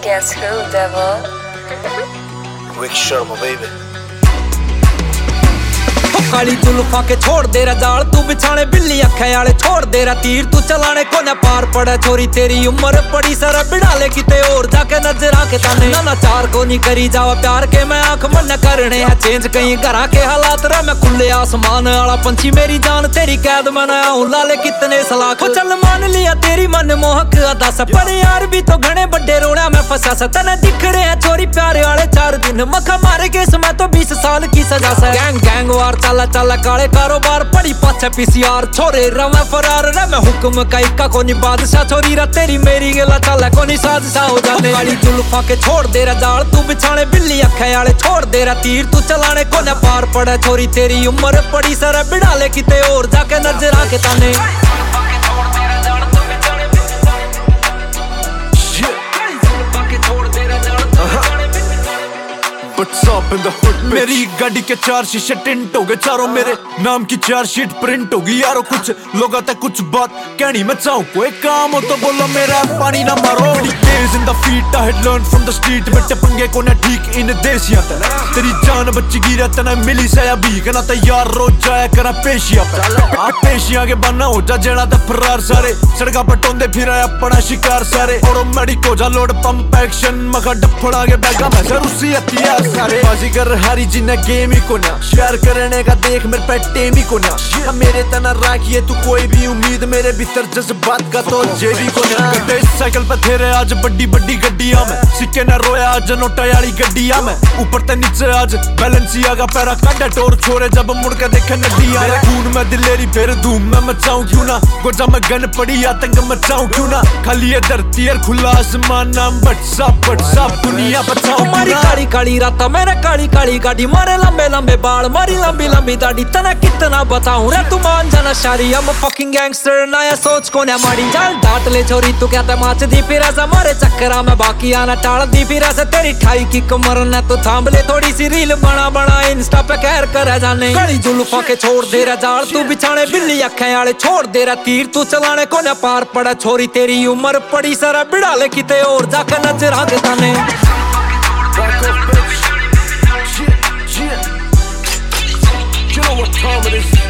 Guess who, devil? Rick Sharma, baby. काली जुल्फा के छोड़ दे रहा जाल तू बिछाने बिल्ली अखे आले छोड़ दे रहा तीर तू चलाने को न पार पड़ा छोरी तेरी उम्र पड़ी सारा बिड़ाले किते और जाके नजर आके ताने ना चार को नहीं करी जावा प्यार के मैं आंख मन करने है चेंज कहीं घरा के हालात रहा मैं खुले आसमान वाला पंछी मेरी जान तेरी कैद में ना आऊं लाले कितने सलाख चल मान लिया तेरी मन मोहक अदा सा पर यार भी तो घने बड़े रोना मैं फंसा सा तने दिख रहे हैं चोरी प्यारे वाले 4 दिन मखा मारे के समय तो 20 साल की सजा सा गैंग गैंग वार चला चला काले कारोबार पड़ी पाछे पीसीआर छोरे रवा फरार रे मैं हुक्म का इक्का कोनी बादशाह छोरी रा तेरी मेरी गेला चला कोनी साजिशा हो जाने काली जुल्फा के छोड़ दे रहा जाल तू बिछाने बिल्ली अखे आले छोड़ दे रहा तीर तू चलाने को न पार पड़ा छोरी तेरी उम्र पड़ी सारा बिड़ाले किते और जाके नजर आके ताने मेरी गाड़ी के 4 शीशे टिंट हो गए चारों मेरे नाम की 4 शीट प्रिंट होगी यारो कुछ लोग आते कुछ बात कहनी मैं चाहूँ कोई काम हो तो बोलो मेरा पानी ना मारो days in the feet I had learned from the street बेटे पंगे को ना ठीक इन देसियां तक तेरी जान बच्ची गिरा तना मिली से अभी कहना तैयार रोज जाया करा पेशिया पर आप पेशिया के बना हो जा जेड़ा दा फरार सारे सड़का पटोंदे फिर अपना शिकार सारे और मेडिको जा लोड पंप एक्शन मगा डफड़ा के बैगा मैं सर उसी हथियार सारे बाजीगर हारी जिन्ना गेम ही को ना शेयर करने का देख मेरे पे टेम ही को ना मेरे तना राखिए तू कोई भी उम्मीद मेरे भीतर जज्बात का तो जेबी को ना साइकिल पे थे आज बड़ी बड़ी गड्डियां में सिक्के ना रोया आज नोटा वाली गड्डियां में ऊपर ते नीचे आज बैलेंसिया का पैरा काटा टोर छोरे जब मुड़ के देखे नदियां खून में दिलेरी फिर धूम में मचाऊं क्यों ना गोजा में गन पड़ी आतंक मचाऊं क्यों ना खाली ये धरती और खुला आसमान नाम बटसा दुनिया बचाऊं मारी काली काली राता मेरे काली काली गाड़ी मारे लंबे लंबे बाल मारी लंबी लंबी दाढ़ी तना कितना बताऊं रे तू मान जाना शारी हम फकिंग गैंगस्टर नया सोच को ना मारी जाल डांट ले छोरी तू क्या तमाच दी फिर ऐसा मारे चक्करा में बाकी आना टाल दी फिर ऐसे तेरी ठाई की कमर न तो थाम ले थोड़ी सी रील बना इंस्टा पे कहर कर जाने काली जुल्फा के छोड़ दे रहा जाल तू बिछाने बिल्ली अखे आले छोड़ दे रहा तीर तू चलाने को न पार पड़ा छोरी तेरी उम्र पड़ी सारा बिड़ाले किते और जाके नजर आके ताने You know what time it is.